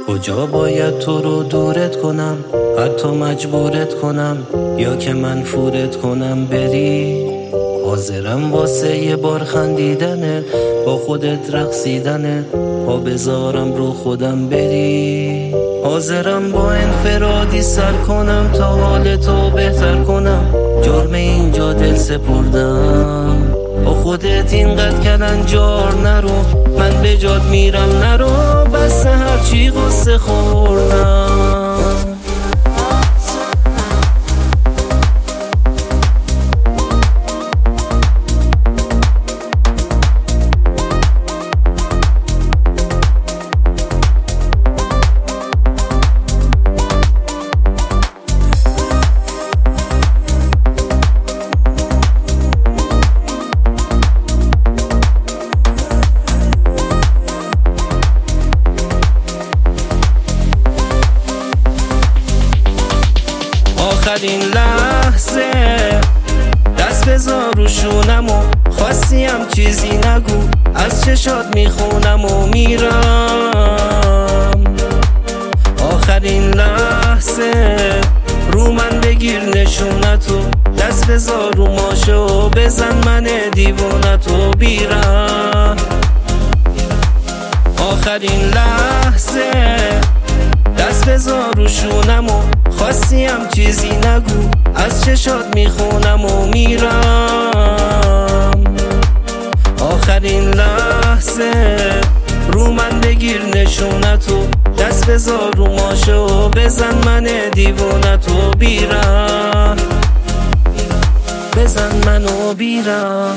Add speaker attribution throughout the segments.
Speaker 1: کجا باید تو رو دورت کنم، حتی مجبورت کنم، یا که من فورت کنم بری. حاضرم واسه یه بار خندیدنت، با خودت رقصیدنت، پا بذارم رو خودم بری. حاضرم با انفرادی سر کنم تا حالتو بهتر کنم، جرم اینجا دل سپردم. با خودت اینقدر کلنجار نرو، من به جات میرم نرو، بس هرچی غصه خوردم. آخرین لحظه دست بذار رو شونم و خواستیم چیزی نگو، از چشات میخونم و میرم. آخرین لحظه رو من بگیر نشونتو، دست بذار رو ماشه و بزن من دیوونتو بیرم. آخرین لحظه دست بذار رو شونم و خواستیم چیزی نگو، از چشات میخونم و میرم. آخرین لحظه رو من بگیر نشونتو، دست بذار رو ماشه و بزن من دیوونتو بیرم، بزن منو بیرم.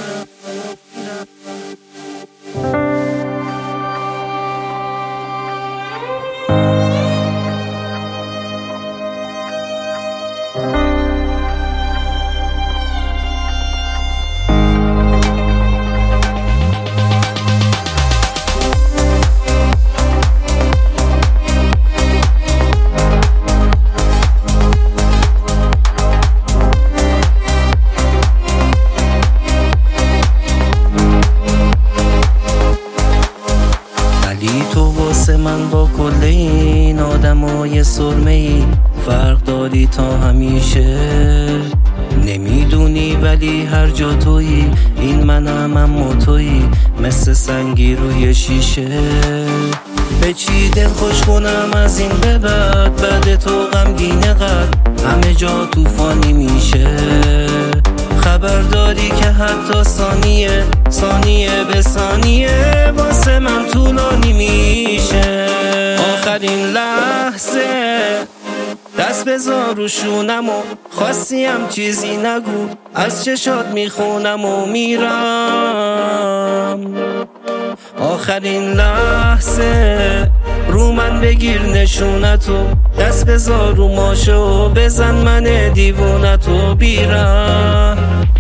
Speaker 1: تو واسه من با کل این آدمای سرمه‌ای فرق داری تا همیشه. نمیدونی ولی هر جا تویی، این منم اما تویی، مثل سنگی روی شیشه. به چی دل خوش کنم از این به بعد تو غمگینه قد همه جا طوفانی میشه. خبر داری که حتی ثانیه به ثانیه واسه من طولانی میشه. آخرین لحظه دست بذار رو شونم و خواستیم چیزی نگو، از چشات میخونم و میرم. آخرین لحظه رو من بگیر نشونتو، دست بذار رو ماشه و بزن من دیوونتو بیرم.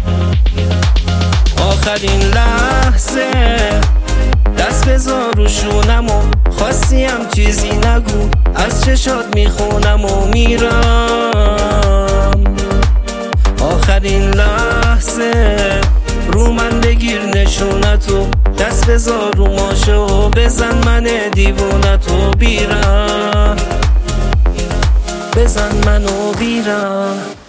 Speaker 1: آخرین لحظه دست بذار رو شونم و خواستیم چیزی نگو، از چشات میخونم و میرم. آخرین لحظه رو من بگیر نشونتو، دست بذار رو ماشه و بزن من دیوونتو بیرم، بزن منو بیرم.